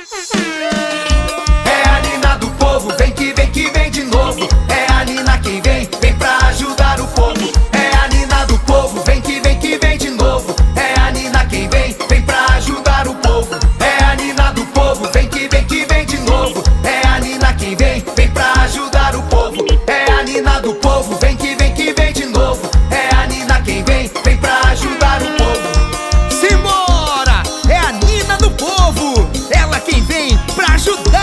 É a Nina do povo, vem que vem de novo. É a Nina quem vem, vem pra ajudar o povo. É a Nina do povo, vem que vem de novo. É a Nina quem vem, vem pra ajudar o povo. É a Nina do povo, vem que vem de novo. É a Nina quem vem pra ajudar o povo. É a Nina do povo, vem que vem de novo. É a Nina quem vem pra ajudar o povo. Simbora! É a Nina do povo, ela quem vem pra ajudar